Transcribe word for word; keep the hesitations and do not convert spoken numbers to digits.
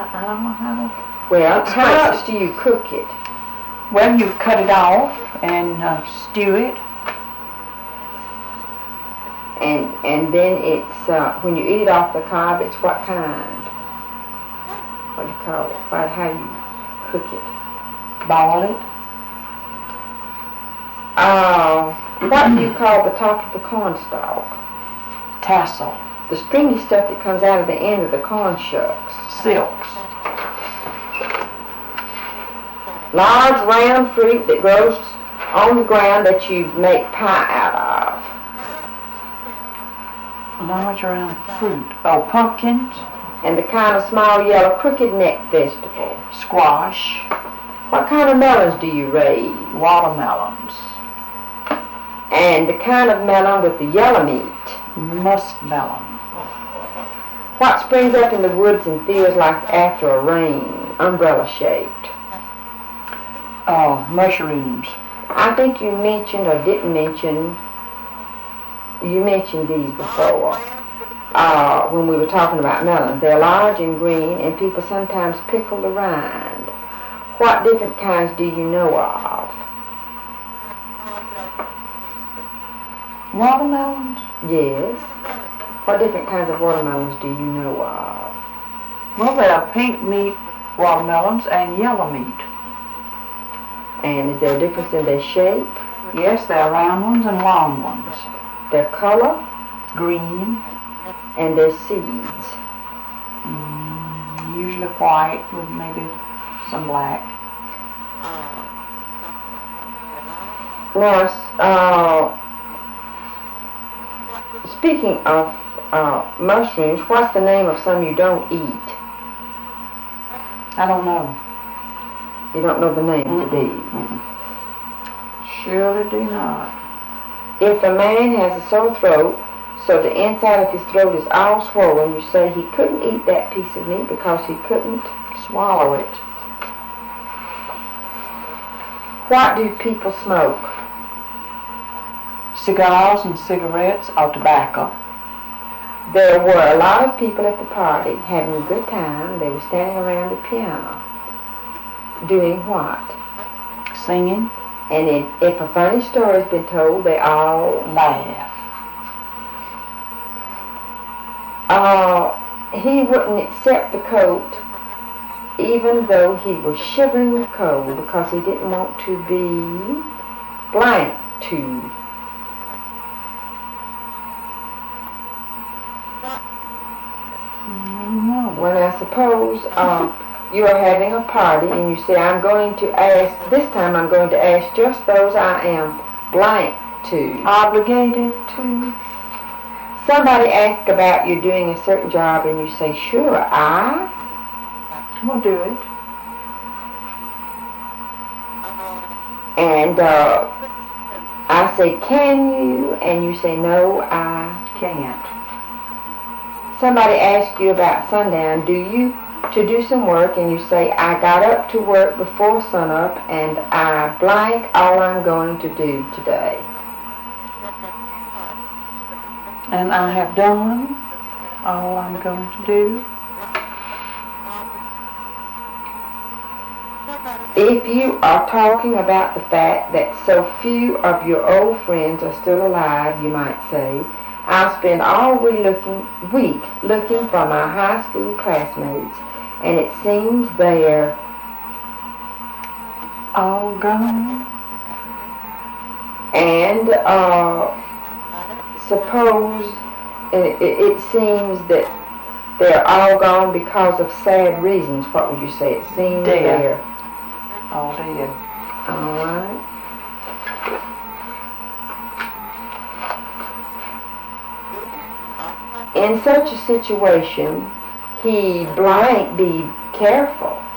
I don't know how to... Well, Express how it. else do you cook it? Well, you cut it off and uh, stew it. And and then it's, uh, when you eat it off the cob, it's what kind? What do you call it? What, how you cook it? Boil it. Uh, what do you call the top of the cornstalk? Tassel. The stringy stuff that comes out of the end of the corn shucks. Silks. Large round fruit that grows on the ground that you make pie out of. Large round fruit. Oh, pumpkins. And the kind of small yellow crooked neck vegetable. Squash. What kind of melons do you raise? Watermelons. And the kind of melon with the yellow meat. Muskmelon. What springs up in the woods and fields like after a rain, umbrella shaped? Oh, mushrooms. I think you mentioned or didn't mention, you mentioned these before, uh, when we were talking about melons. They're large and green and people sometimes pickle the rind. What different kinds do you know of? Watermelons. Yes. What different kinds of watermelons do you know of? Well, there are pink meat watermelons and yellow meat. And is there a difference in their shape? Yes, there are round ones and long ones. Their color? Green. And their seeds? Mm, usually white with maybe some black. Now, uh, speaking of uh, mushrooms, what's the name of some you don't eat? I don't know. You don't know the name Mm-mm. of these? Mm-mm. Surely do not. If a man has a sore throat, so the inside of his throat is all swollen, you say he couldn't eat that piece of meat because he couldn't Swallow it. What do people smoke? Cigars and cigarettes or tobacco. There were a lot of people at the party having a good time. They were standing around the piano. Doing what? Singing. And it, if a funny story's been told, they all Laugh. Uh, he wouldn't accept the coat even though he was shivering with cold because he didn't want to be blank to. No. Well, I suppose uh, you are having a party and you say, I'm going to ask, this time I'm going to ask just those I am blank to. Obligated to. Somebody asks about you doing a certain job and you say, sure, I We'll do it. And uh, I say, can you? And you say, no, I Can't. Somebody asks you about sundown, do you, to do some work, and you say, I got up to work before sunup, and I blank all I'm going to do today. And I have done all I'm going to do. If you are talking about the fact that so few of your old friends are still alive, you might say, I'll spend all week looking, week looking for my high school classmates, and it seems they're All gone. And uh, suppose it, it, it seems that they're all gone because of sad reasons. What would you say? It seems Dead. they're All dead. all right. In such a situation, he blank be careful.